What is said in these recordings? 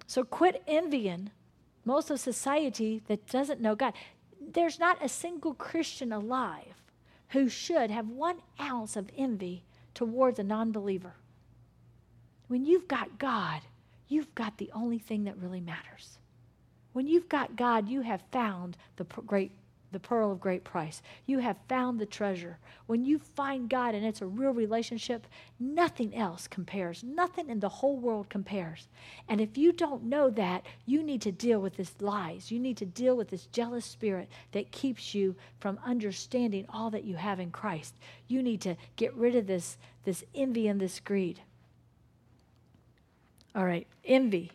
So quit envying most of society that doesn't know God. There's not a single Christian alive who should have 1 ounce of envy towards a non-believer. When you've got God, you've got the only thing that really matters. When you've got God, you have found the pearl of great price. You have found the treasure. When you find God and it's a real relationship, nothing else compares. Nothing in the whole world compares. And if you don't know that, you need to deal with these lies. You need to deal with this jealous spirit that keeps you from understanding all that you have in Christ. You need to get rid of this envy and this greed. All right, envy.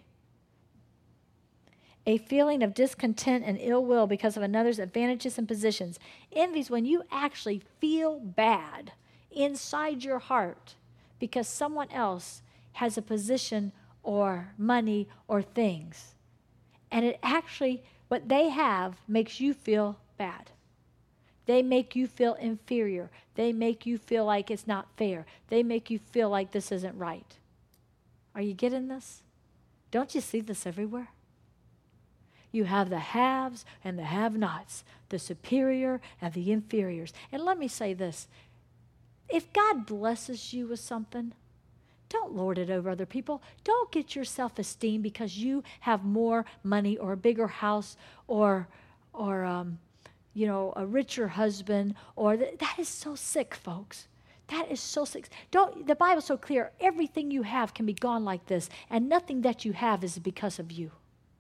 A feeling of discontent and ill will because of another's advantages and positions. Envy is when you actually feel bad inside your heart because someone else has a position or money or things. And it actually, what they have makes you feel bad. They make you feel inferior. They make you feel like it's not fair. They make you feel like this isn't right. Are you getting this? Don't you see this everywhere? You have the haves and the have-nots, the superior and the inferiors. And let me say this. If God blesses you with something, don't lord it over other people. Don't get your self-esteem because you have more money or a bigger house or a richer husband. That is so sick, folks. That is so sick. The Bible's so clear. Everything you have can be gone like this, and nothing that you have is because of you.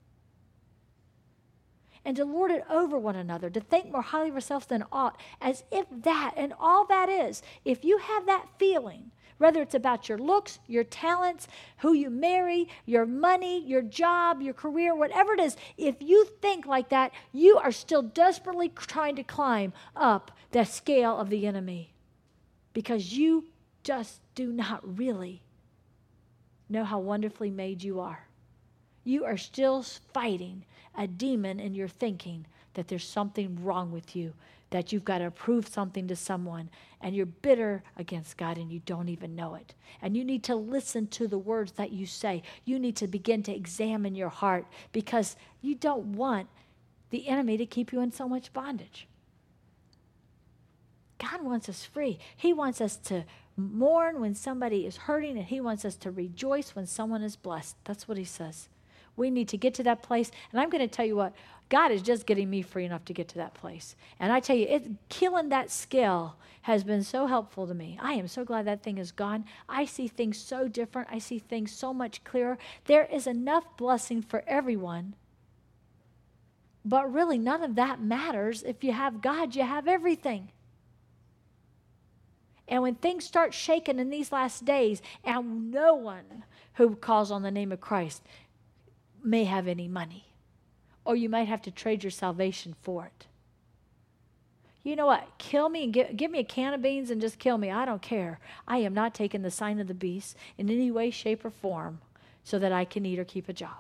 And to lord it over one another, to think more highly of ourselves than ought, as if that and all that is, if you have that feeling, whether it's about your looks, your talents, who you marry, your money, your job, your career, whatever it is, if you think like that, you are still desperately trying to climb up the scale of the enemy. Because you just do not really know how wonderfully made you are. You are still fighting a demon in your thinking that there's something wrong with you, that you've got to prove something to someone, and you're bitter against God and you don't even know it. And you need to listen to the words that you say. You need to begin to examine your heart because you don't want the enemy to keep you in so much bondage. God wants us free. He wants us to mourn when somebody is hurting, and he wants us to rejoice when someone is blessed. That's what he says. We need to get to that place. And I'm going to tell you what, God is just getting me free enough to get to that place. And I tell you, killing that scale has been so helpful to me. I am so glad that thing is gone. I see things so different. I see things so much clearer. There is enough blessing for everyone. But really, none of that matters. If you have God, you have everything. And when things start shaking in these last days, and no one who calls on the name of Christ may have any money, or you might have to trade your salvation for it. You know what? Kill me and give me a can of beans and just kill me. I don't care. I am not taking the sign of the beast in any way, shape, or form so that I can eat or keep a job.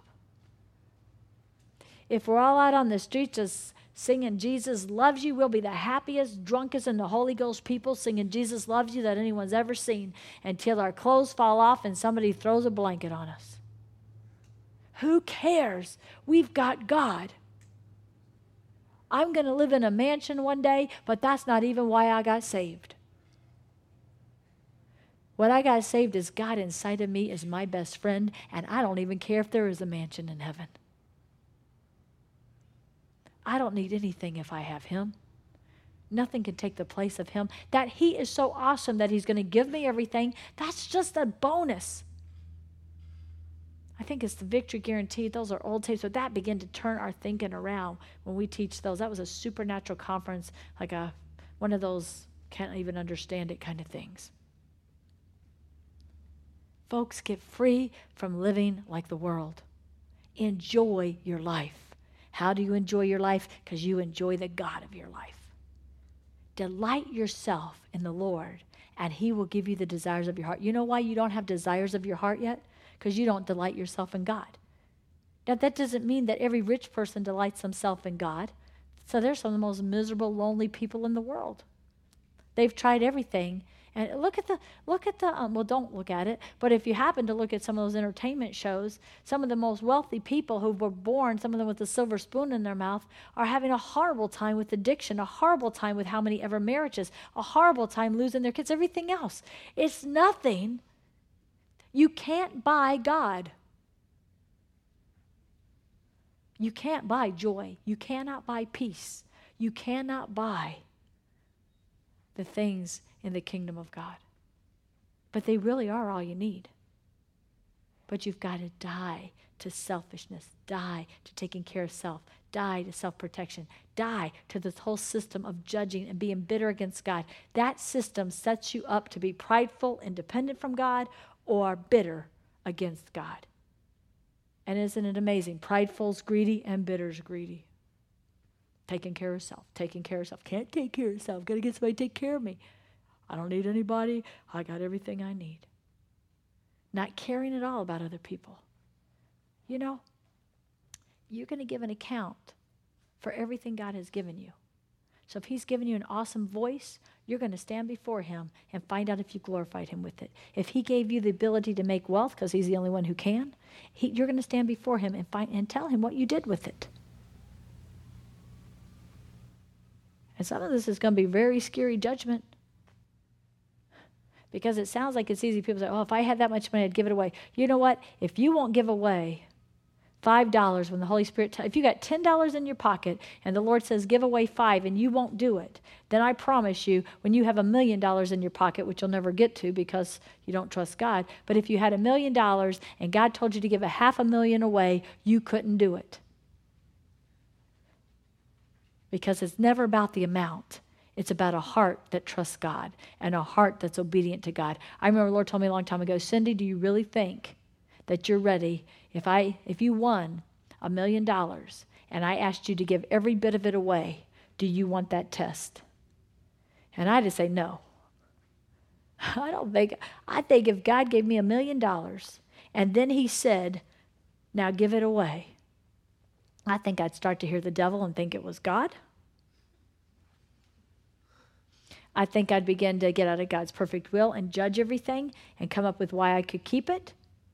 If we're all out on the streets just singing Jesus loves you, we'll be the happiest, drunkest, and the Holy Ghost people singing Jesus loves you that anyone's ever seen until our clothes fall off and somebody throws a blanket on us. Who cares? We've got God. I'm going to live in a mansion one day, but that's not even why I got saved. What I got saved is God inside of me is my best friend, and I don't even care if there is a mansion in heaven. I don't need anything if I have him. Nothing can take the place of him. That he is so awesome that he's going to give me everything, that's just a bonus. I think it's the Victory Guarantee. Those are old tapes, but that began to turn our thinking around when we teach those. That was a supernatural conference, like one of those can't even understand it kind of things. Folks, get free from living like the world. Enjoy your life. How do you enjoy your life? Because you enjoy the God of your life. Delight yourself in the Lord, and he will give you the desires of your heart. You know why you don't have desires of your heart yet? Because you don't delight yourself in God. Now, that doesn't mean that every rich person delights himself in God. So they're some of the most miserable, lonely people in the world. They've tried everything, And well, don't look at it, but if you happen to look at some of those entertainment shows, some of the most wealthy people who were born, some of them with a silver spoon in their mouth, are having a horrible time with addiction, a horrible time with how many ever marriages, a horrible time losing their kids, everything else. It's nothing. You can't buy God. You can't buy joy. You cannot buy peace. You cannot buy the things in the kingdom of God. But they really are all you need. But you've got to die to selfishness, die to taking care of self, die to self-protection, die to this whole system of judging and being bitter against God. That system sets you up to be prideful, independent from God, or bitter against God. And isn't it amazing? Prideful's greedy and bitter's greedy. Taking care of self, taking care of self. Can't take care of self. Got to get somebody to take care of me. I don't need anybody. I got everything I need. Not caring at all about other people. You know, you're going to give an account for everything God has given you. So if he's given you an awesome voice, you're going to stand before him and find out if you glorified him with it. If he gave you the ability to make wealth, because he's the only one who can, you're going to stand before him and tell him what you did with it. And some of this is going to be very scary judgment. Because it sounds like it's easy. People say, oh, if I had that much money, I'd give it away. You know what? If you won't give away $5 when the Holy Spirit, if you got $10 in your pocket and the Lord says give away $5 and you won't do it, then I promise you, when you have $1 million in your pocket, which you'll never get to because you don't trust God, but if you had $1 million and God told you to give $500,000 away, you couldn't do it. Because it's never about the amount. It's about a heart that trusts God and a heart that's obedient to God. I remember the Lord told me a long time ago, Cindy, do you really think that you're ready? If you won $1 million and I asked you to give every bit of it away, do you want that test? And I just say no. I think if God gave me $1 million and then he said, now give it away, I think I'd start to hear the devil and think it was God. I think I'd begin to get out of God's perfect will and judge everything and come up with why I could keep it.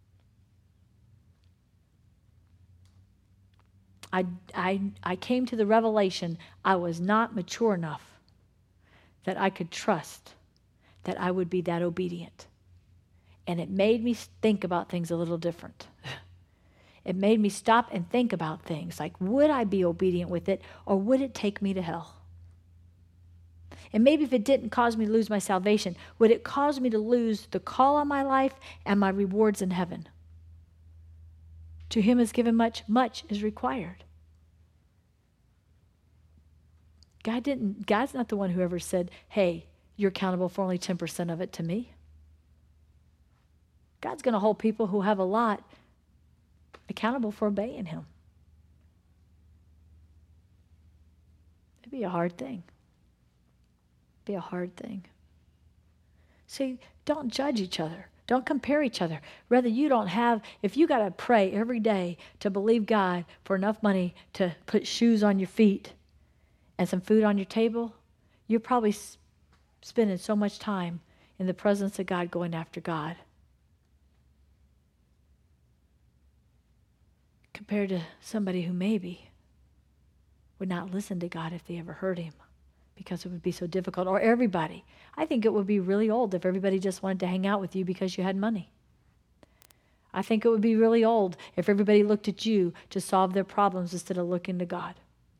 I came to the revelation I was not mature enough that I could trust that I would be that obedient. And it made me think about things a little different. It made me stop and think about things like, would I be obedient with it or would it take me to hell? And maybe if it didn't cause me to lose my salvation, would it cause me to lose the call on my life and my rewards in heaven? To him is given much, much is required. God's not the one who ever said, hey, you're accountable for only 10% of it to me. God's going to hold people who have a lot accountable for obeying him. It'd be a hard thing. Be a hard thing. See, don't judge each other. Don't compare each other. Rather, if you got to pray every day to believe God for enough money to put shoes on your feet and some food on your table, you're probably spending so much time in the presence of God going after God. Compared to somebody who maybe would not listen to God if they ever heard him, because it would be so difficult. Or everybody. I think it would be really old if everybody just wanted to hang out with you because you had money. I think it would be really old if everybody looked at you to solve their problems instead of looking to God.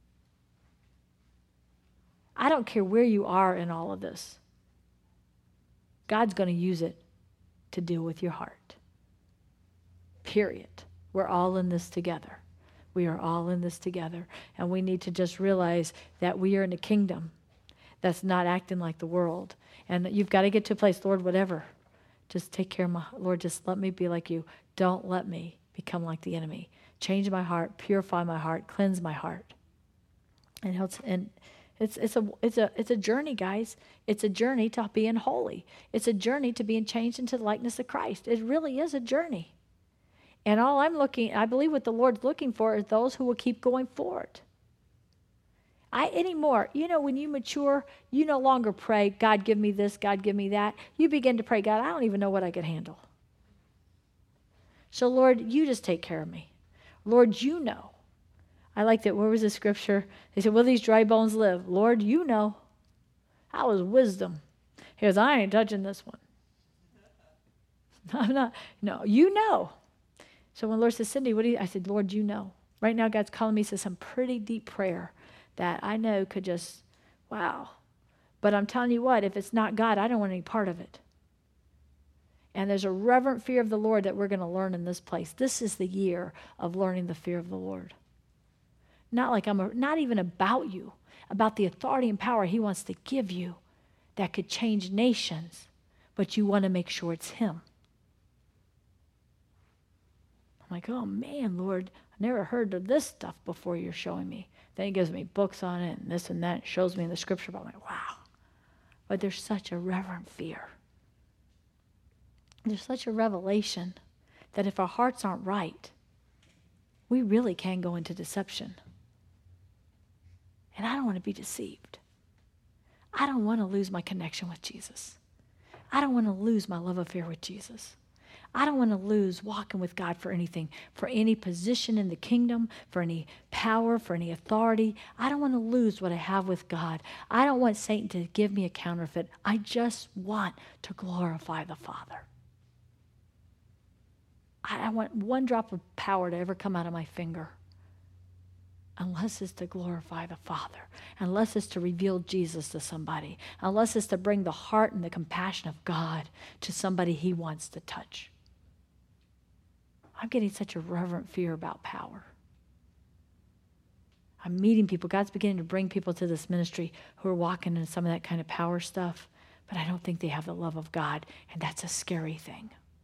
I don't care where you are in all of this. God's going to use it to deal with your heart. Period. We're all in this together. We are all in this together. And we need to just realize that we are in a kingdom that's not acting like the world. And you've got to get to a place, Lord, whatever. Just take care of Lord, just let me be like you. Don't let me become like the enemy. Change my heart, purify my heart, cleanse my heart. And it's a journey, guys. It's a journey to being holy. It's a journey to being changed into the likeness of Christ. It really is a journey. And I believe what the Lord's looking for is those who will keep going forward. Anymore, when you mature, you no longer pray, God, give me this, God, give me that. You begin to pray, God, I don't even know what I could handle. So, Lord, you just take care of me. Lord, you know. I like that. Where was the scripture? They said, will these dry bones live? Lord, you know. That was wisdom. He goes, I ain't touching this one. I'm not. No, you know. So when Lord says, Cindy, what do you? I said, Lord, you know. Right now, God's calling me to some pretty deep prayer that I know could just, wow. But I'm telling you what, if it's not God, I don't want any part of it. And there's a reverent fear of the Lord that we're going to learn in this place. This is the year of learning the fear of the Lord. Not even about you, about the authority and power he wants to give you that could change nations, but you want to make sure it's him. I'm like, oh man, Lord, I never heard of this stuff before you're showing me. Then he gives me books on it and this and that, and shows me in the scripture. But I'm like, wow. But there's such a reverent fear. There's such a revelation that if our hearts aren't right, we really can go into deception. And I don't want to be deceived. I don't want to lose my connection with Jesus. I don't want to lose my love affair with Jesus. I don't want to lose walking with God for anything, for any position in the kingdom, for any power, for any authority. I don't want to lose what I have with God. I don't want Satan to give me a counterfeit. I just want to glorify the Father. I want one drop of power to ever come out of my finger, unless it's to glorify the Father, unless it's to reveal Jesus to somebody, unless it's to bring the heart and the compassion of God to somebody he wants to touch. I'm getting such a reverent fear about power. I'm meeting people. God's beginning to bring people to this ministry who are walking in some of that kind of power stuff, but I don't think they have the love of God, and that's a scary thing.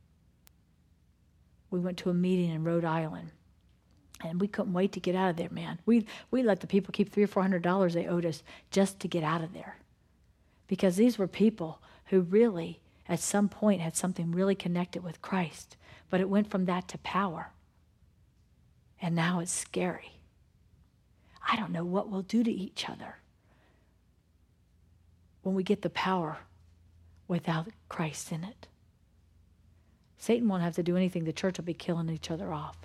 We went to a meeting in Rhode Island, and we couldn't wait to get out of there, man. We let the people keep $300 or $400 they owed us just to get out of there. Because these were people who really, at some point, had something really connected with Christ. But it went from that to power. And now it's scary. I don't know what we'll do to each other when we get the power without Christ in it. Satan won't have to do anything. The church will be killing each other off.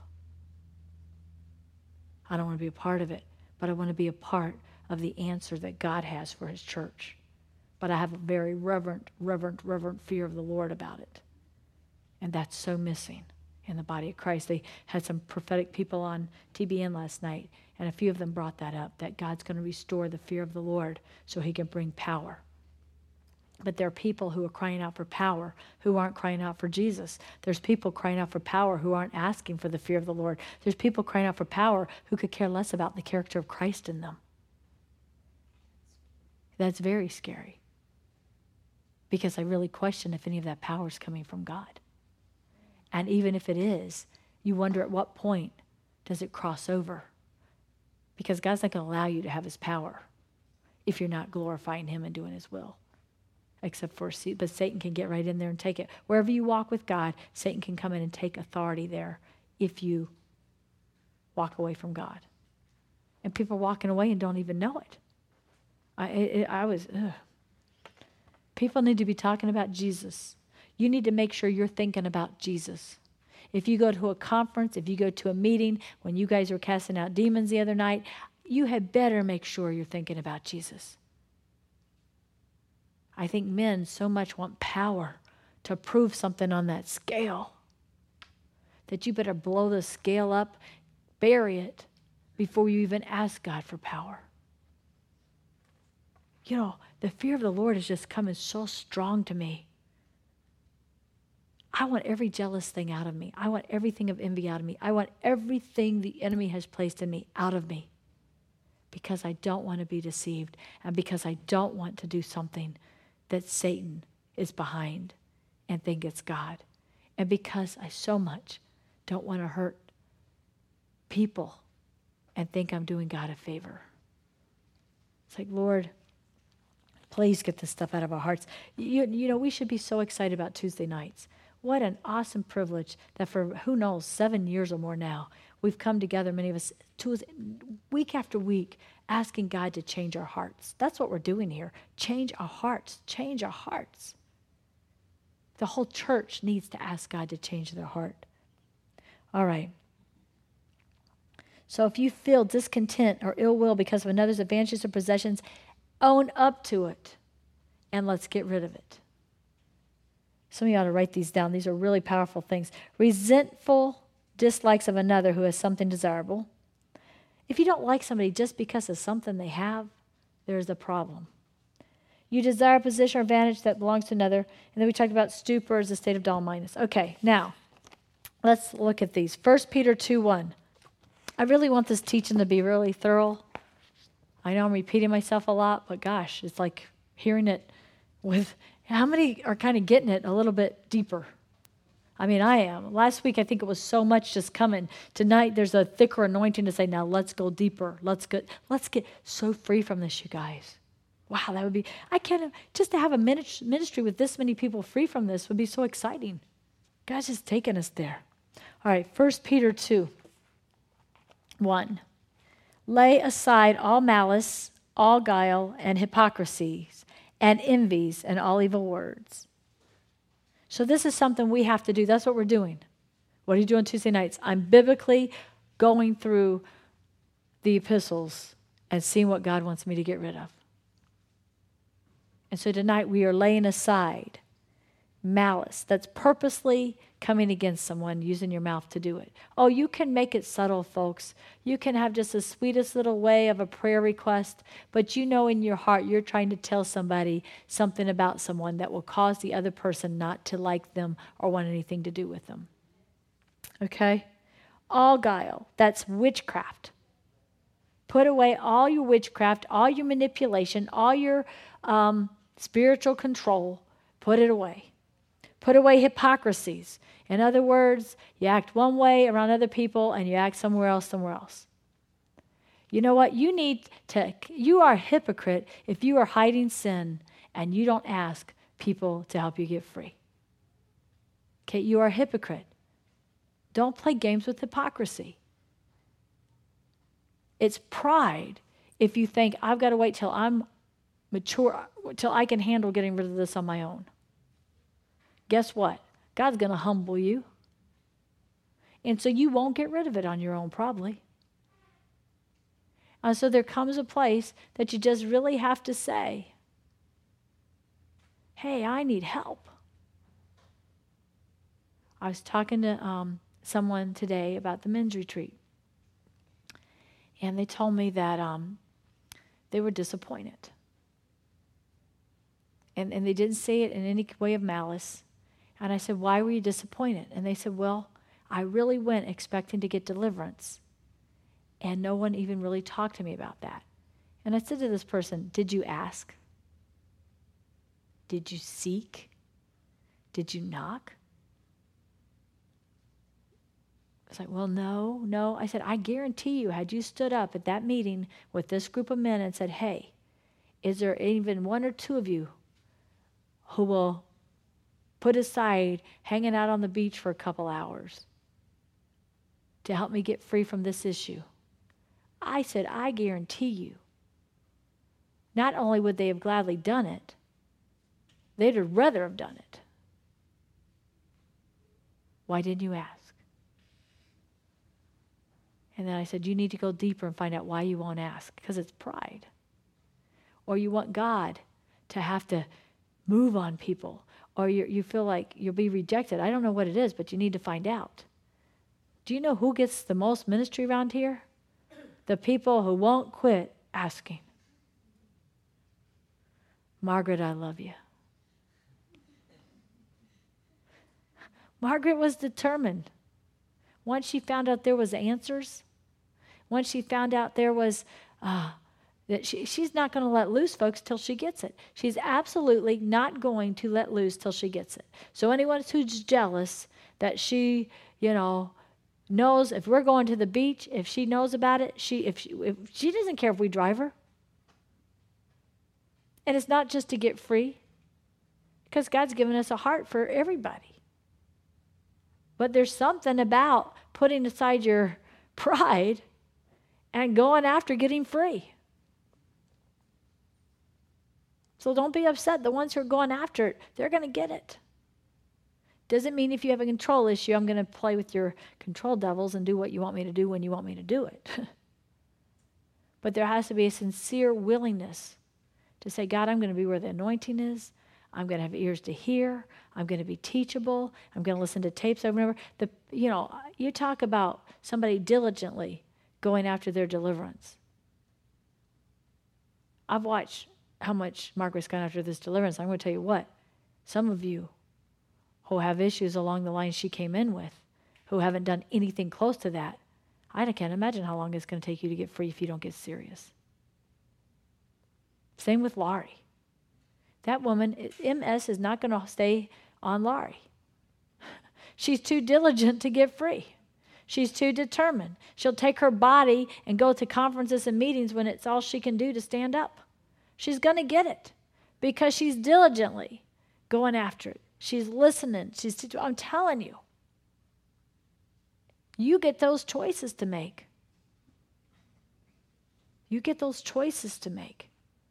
I don't want to be a part of it, but I want to be a part of the answer that God has for his church. But I have a very reverent fear of the Lord about it. And that's so missing in the body of Christ. They had some prophetic people on TBN last night, and a few of them brought that up, that God's going to restore the fear of the Lord so he can bring power. But there are people who are crying out for power who aren't crying out for Jesus. There's people crying out for power who aren't asking for the fear of the Lord. There's people crying out for power who could care less about the character of Christ in them. That's very scary. Because I really question if any of that power is coming from God. And even if it is, you wonder at what point does it cross over? Because God's not going to allow you to have his power if you're not glorifying him and doing his will. But Satan can get right in there and take it. Wherever you walk with God, Satan can come in and take authority there if you walk away from God. And people are walking away and don't even know it. People need to be talking about Jesus. You need to make sure you're thinking about Jesus. If you go to a conference, if you go to a meeting, when you guys were casting out demons the other night, you had better make sure you're thinking about Jesus. I think men so much want power to prove something on that scale that you better blow the scale up, bury it, before you even ask God for power. You know, the fear of the Lord is just coming so strong to me. I want every jealous thing out of me. I want everything of envy out of me. I want everything the enemy has placed in me out of me. Because I don't want to be deceived, and because I don't want to do something that Satan is behind and think it's God. And because I so much don't want to hurt people and think I'm doing God a favor. It's like, Lord, please get this stuff out of our hearts. You know, we should be so excited about Tuesday nights. What an awesome privilege that for, who knows, 7 years or more now, we've come together, many of us, week after week, asking God to change our hearts. That's what we're doing here. Change our hearts. Change our hearts. The whole church needs to ask God to change their heart. All right. So if you feel discontent or ill will because of another's advantages or possessions, own up to it and let's get rid of it. Some of you ought to write these down. These are really powerful things. Resentful dislikes of another who has something desirable. If you don't like somebody just because of something they have, there's a problem. You desire a position or advantage that belongs to another. And then we talked about stupor as a state of dull-mindedness. Okay, now, let's look at these. 1 Peter 2:1. I really want this teaching to be really thorough. I know I'm repeating myself a lot, but gosh, it's like hearing it with, how many are kind of getting it a little bit deeper? I mean, I am. Last week, I think it was so much just coming. Tonight, there's a thicker anointing to say, now let's go deeper. Let's get so free from this, you guys. Wow, that would be, I can't, just to have a ministry with this many people free from this would be so exciting. God's just taking us there. All right, 1 Peter 2:1. Lay aside all malice, all guile, and hypocrisies, and envies, and all evil words. So this is something we have to do. That's what we're doing. What are you doing Tuesday nights? I'm biblically going through the epistles and seeing what God wants me to get rid of. And so tonight we are laying aside malice. That's purposely coming against someone, using your mouth to do it. Oh, you can make it subtle, folks. You can have just the sweetest little way of a prayer request, but you know in your heart you're trying to tell somebody something about someone that will cause the other person not to like them or want anything to do with them. Okay? All guile. That's witchcraft. Put away all your witchcraft, all your manipulation, all your spiritual control. Put it away. Put away hypocrisies. In other words, you act one way around other people and you act somewhere else. You know what? You are a hypocrite if you are hiding sin and you don't ask people to help you get free. Okay, you are a hypocrite. Don't play games with hypocrisy. It's pride if you think, I've got to wait till I'm mature, till I can handle getting rid of this on my own. Guess what? God's going to humble you. And so you won't get rid of it on your own, probably. And so there comes a place that you just really have to say, hey, I need help. I was talking to someone today about the men's retreat. And they told me that they were disappointed. And they didn't say it in any way of malice. And I said, why were you disappointed? And they said, well, I really went expecting to get deliverance. And no one even really talked to me about that. And I said to this person, did you ask? Did you seek? Did you knock? It's like, well, no. I said, I guarantee you, had you stood up at that meeting with this group of men and said, hey, is there even one or two of you who will put aside hanging out on the beach for a couple hours to help me get free from this issue? I said, I guarantee you, not only would they have gladly done it, they'd have rather have done it. Why didn't you ask? And then I said, you need to go deeper and find out why you won't ask, because it's pride. Or you want God to have to move on people, or you feel like you'll be rejected. I don't know what it is, but you need to find out. Do you know who gets the most ministry around here? The people who won't quit asking. Margaret, I love you. Margaret was determined. Once she found out there was answers, once she found out there was that she's not going to let loose, folks, till she gets it. She's absolutely not going to let loose till she gets it. So anyone who's jealous that she, knows if we're going to the beach, if she knows about it, if she doesn't care if we drive her. And it's not just to get free, because God's given us a heart for everybody. But there's something about putting aside your pride, and going after getting free. So don't be upset. The ones who are going after it, they're going to get it. Doesn't mean if you have a control issue, I'm going to play with your control devils and do what you want me to do when you want me to do it. But there has to be a sincere willingness to say, God, I'm going to be where the anointing is. I'm going to have ears to hear. I'm going to be teachable. I'm going to listen to tapes over and over. You talk about somebody diligently going after their deliverance. I've watched how much Margaret's gone after this deliverance. I'm going to tell you what. Some of you who have issues along the line she came in with, who haven't done anything close to that, I can't imagine how long it's going to take you to get free if you don't get serious. Same with Laurie. That woman, MS, is not going to stay on Laurie. She's too diligent to get free. She's too determined. She'll take her body and go to conferences and meetings when it's all she can do to stand up. She's going to get it because she's diligently going after it. She's listening. I'm telling you. You get those choices to make. You get those choices to make.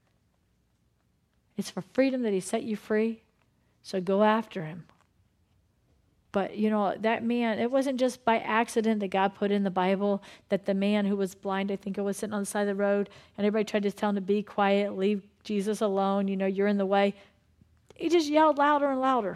It's for freedom that he set you free, so go after him. But, that man, it wasn't just by accident that God put in the Bible that the man who was blind, I think it was sitting on the side of the road, and everybody tried to tell him to be quiet, leave Jesus alone, you're in the way. He just yelled louder and louder.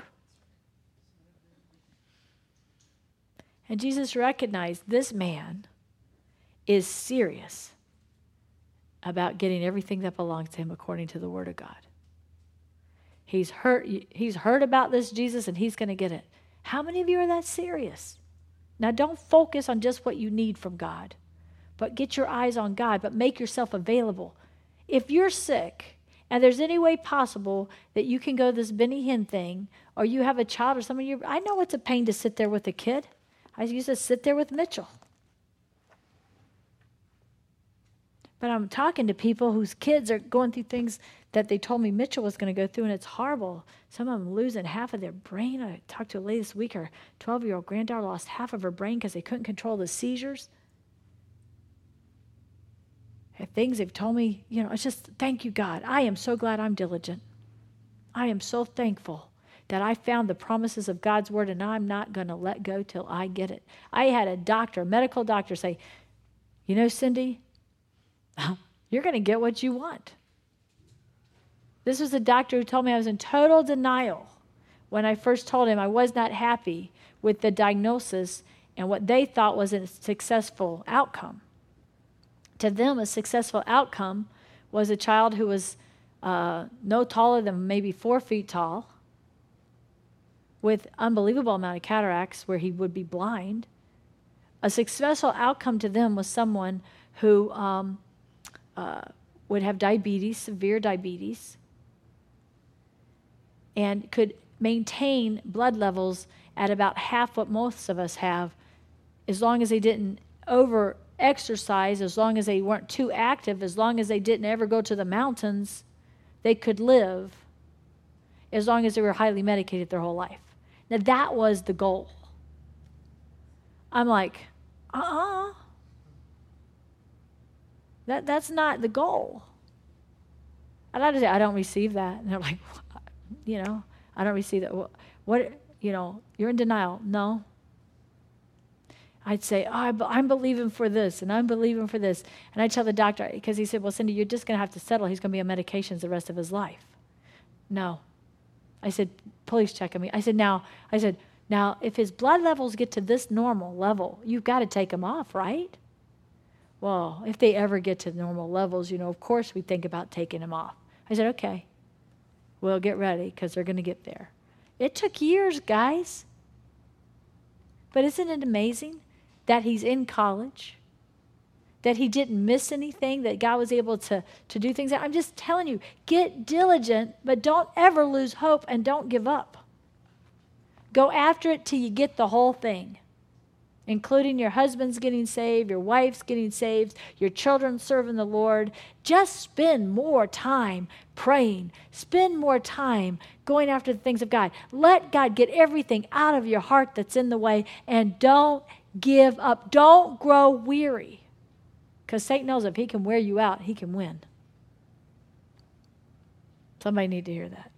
And Jesus recognized this man is serious about getting everything that belongs to him according to the Word of God. He's heard about this Jesus, and he's going to get it. How many of you are that serious? Now, don't focus on just what you need from God, but get your eyes on God, but make yourself available. If you're sick and there's any way possible that you can go this Benny Hinn thing, or you have a child or something, I know it's a pain to sit there with a kid. I used to sit there with Mitchell. But I'm talking to people whose kids are going through things that they told me Mitchell was going to go through, and it's horrible. Some of them losing half of their brain. I talked to a lady this week, her 12-year-old granddaughter lost half of her brain because they couldn't control the seizures. And things they've told me, it's just, thank you, God. I am so glad I'm diligent. I am so thankful that I found the promises of God's word, and I'm not going to let go till I get it. I had a medical doctor say, Cindy, you're going to get what you want. This was a doctor who told me I was in total denial when I first told him I was not happy with the diagnosis and what they thought was a successful outcome. To them, a successful outcome was a child who was no taller than maybe 4 feet tall, with unbelievable amount of cataracts where he would be blind. A successful outcome to them was someone who would have diabetes, severe diabetes, and could maintain blood levels at about half what most of us have, as long as they didn't over-exercise, as long as they weren't too active, as long as they didn't ever go to the mountains, they could live, as long as they were highly medicated their whole life. Now, that was the goal. I'm like, That's not the goal. And I just say, I don't receive that. And they're like, I don't receive that. What, you're in denial. No. I'd say, I'm believing for this, and I'm believing for this. And I tell the doctor, because he said, well, Cindy, you're just going to have to settle. He's going to be on medications the rest of his life. No. I said, please check on me. I said, now, if his blood levels get to this normal level, you've got to take him off, right? Well, if they ever get to normal levels, of course we think about taking him off. I said, okay, we'll get ready because they're going to get there. It took years, guys. But isn't it amazing that he's in college, that he didn't miss anything, that God was able to do things? I'm just telling you, get diligent, but don't ever lose hope and don't give up. Go after it till you get the whole thing, including your husband's getting saved, your wife's getting saved, your children serving the Lord. Just spend more time praying. Spend more time going after the things of God. Let God get everything out of your heart that's in the way, and don't give up. Don't grow weary. Because Satan knows if he can wear you out, he can win. Somebody need to hear that.